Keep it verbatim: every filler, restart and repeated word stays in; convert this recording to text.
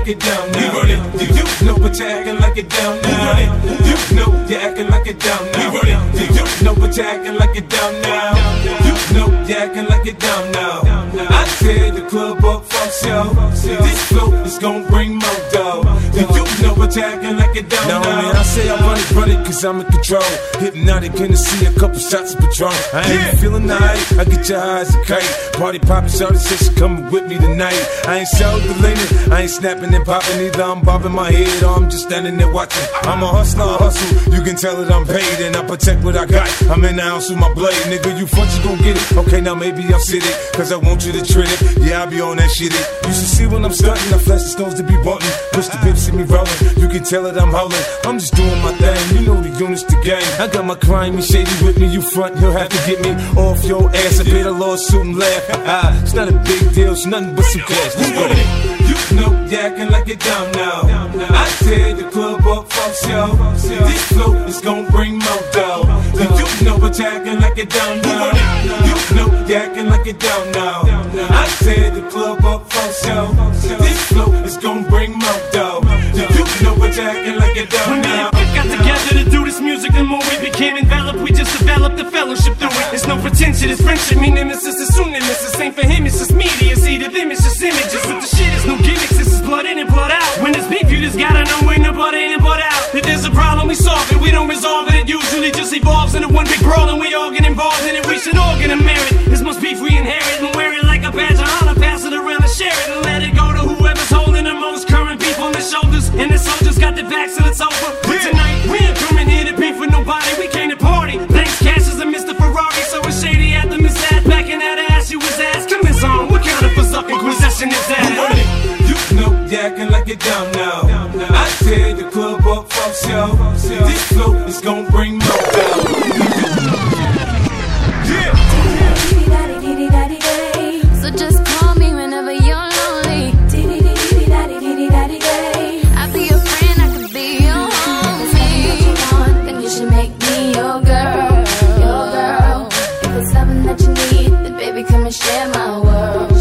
like it down now. We run it. You, you know what you acting like it down now. We run it. You know you acting like it down now. We run it. You, you know what you acting like it down now. You know you acting like it down now. I tear the club up, fuck show. This flow is gon' bring more dough. You, you know what you acting like it down now. Now man, I say I run it, run it, cause I'm in control. Hypnotic in the sea, a couple shots of Patron. I ain't yeah. feeling nice, I get your eyes a kite. Party poppin', shawty said she coming with me tonight. I ain't so deleted, I ain't snapping and popping either. I'm bobbing my head or I'm just standing there watching. I'm a hustler, I hustle, you can tell that I'm paid. And I protect what I got, I'm in the house with my blade. Nigga, you front, you gon' get it. Okay, now maybe I'm sitting, cause I want you to treat it. Yeah, I be on that shit. You should see when I'm stunting, I flash the stones to be bunting. Push the bitch, see me rolling, you can tell that I'm holding. I'm just doing my thing, you know the units the game. I got my crime, shady with me, you front, he'll have to get me off your ass. I paid a lawsuit and laugh. It's not a big deal, it's nothing but some cash. Let's go. You know you acting like it down now. I tear the club up, fuck show. This flow is gon' bring more dough. You know what you acting like it down now. You know you acting like it down now. I tear the club up, fuck show. This flow is gon' bring more dough. You know what you acting like it down now. When we got together to do this music, the more we became enveloped, we just developed the fellowship through it. It's no pretension, it's friendship. Me nemesis is soon nemesis. Same for him, it's just media. See to them, it's just images. With the shit, it's no gimmicks. This is blood in and blood out. When there's beef, you just gotta know when the blood in and blood out. If there's a problem, we solve it. We don't resolve it. It usually just evolves into one big brawl, and we all get involved in it. We should all get a merit. This must beef we inherit and wear it like a badge of honor. Pass it around and share it and let it go to whoever's holding the most current beef on their shoulders. And the soldiers got their backs, so it's over. But tonight we ain't coming here to beef with nobody. We came to party. Thanks, Cassius and Mister Ferrari. So it's shady at the Miss Ass back in that ass. You was ass. Come in, on. What kind of berserk inquisition is that? You know you acting like it down now. I tear the club up, fuck show. This flow is gon' bring more dough. So just call me whenever you're lonely. I'll be your friend, I can be your homie. If it's something that you want, then you should make me your girl, your girl. If it's something that you need, then baby come and share my world.